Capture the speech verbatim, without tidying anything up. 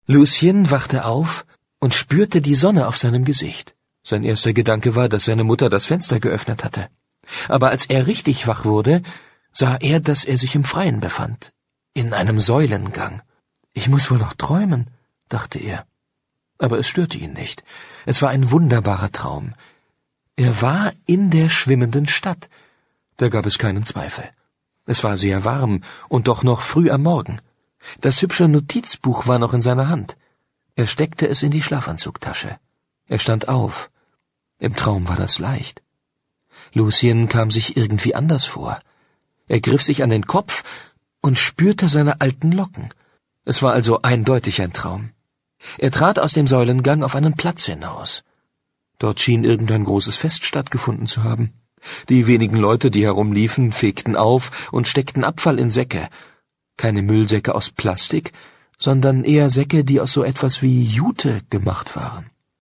Lucien wachte auf und spürte die Sonne auf seinem Gesicht. Sein erster Gedanke war, dass seine Mutter das Fenster geöffnet hatte. Aber als er richtig wach wurde, sah er, dass er sich im Freien befand, in einem Säulengang. »Ich muss wohl noch träumen«, dachte er. Aber es störte ihn nicht. Es war ein wunderbarer Traum. Er war in der schwimmenden Stadt. Da gab es keinen Zweifel. Es war sehr warm und doch noch früh am Morgen. Das hübsche Notizbuch war noch in seiner Hand. Er steckte es in die Schlafanzugtasche. Er stand auf. Im Traum war das leicht. Lucien kam sich irgendwie anders vor. Er griff sich an den Kopf und spürte seine alten Locken. Es war also eindeutig ein Traum. Er trat aus dem Säulengang auf einen Platz hinaus. Dort schien irgendein großes Fest stattgefunden zu haben. Die wenigen Leute, die herumliefen, fegten auf und steckten Abfall in Säcke. Keine Müllsäcke aus Plastik, sondern eher Säcke, die aus so etwas wie Jute gemacht waren.